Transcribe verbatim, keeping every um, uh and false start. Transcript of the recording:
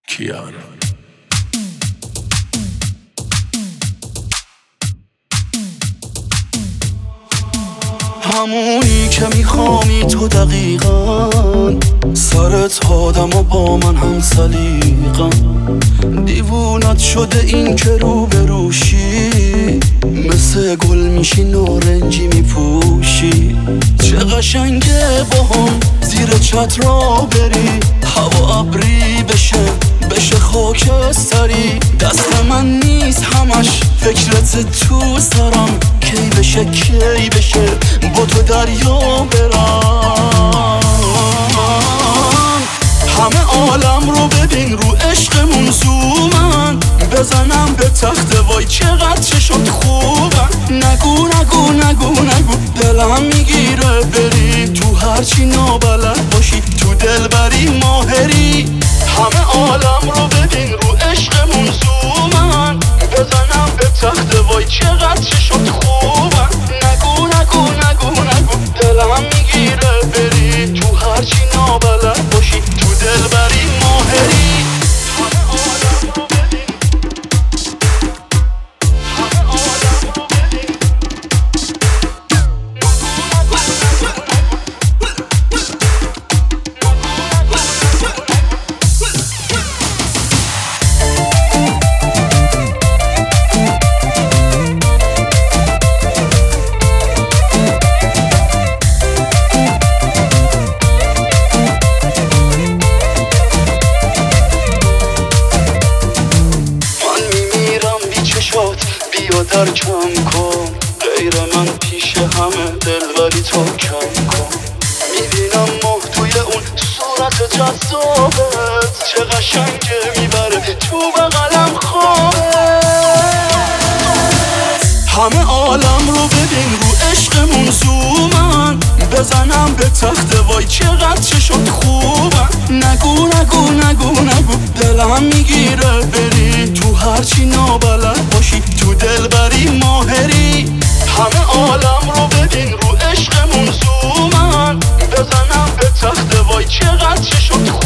کیارا. همونی که میخوامی تو دقیقا، سرت آدم و با من هم سلیقا. دیوونت شده این که رو بروشی، مثل گل میشی نارنجی میپوشی. چه قشنگه با هم زیر چتر را بری، هوا ابری بشه بشه خاکستری. دست من نیست همش فکرت تو سرم، کی بشه کی بشه با تو دریا برم. همه عالم رو ببین رو عشقمون زومن، بزنم به تخت وای چقدر چشات خوبن. نگو نگو نگو نگو دلم میگیره بری، تو هرچی نابلد باشی تو دل بری ماهری. همه عالم رو ببین رو عشقمون زومن، بزنم به تخت وای چقدر چشات خوبن. نگو نگو نگو نگو دلم میگیره بری، تو هرچی نابلد باشی تو دل بری ماهری. بیا ترکم کن، غیر من پیش همه دل ولی تو کم کن. میبینم ماه توی اون صورت جذابت، چه قشنگه میبره تو بغلم خوابت. همه عالم رو ببین رو عشقمون زومن، بزنم به تخت وای چقدر چشات خوبن. نگو نگو نگو نگو دلم میگیره بری، تو هرچی نابلد باشی تو دل بری ماهری. همه عالم رو ببین رو عشقمون زومن، بزنم به تخت وای چقدر چشات خوبن.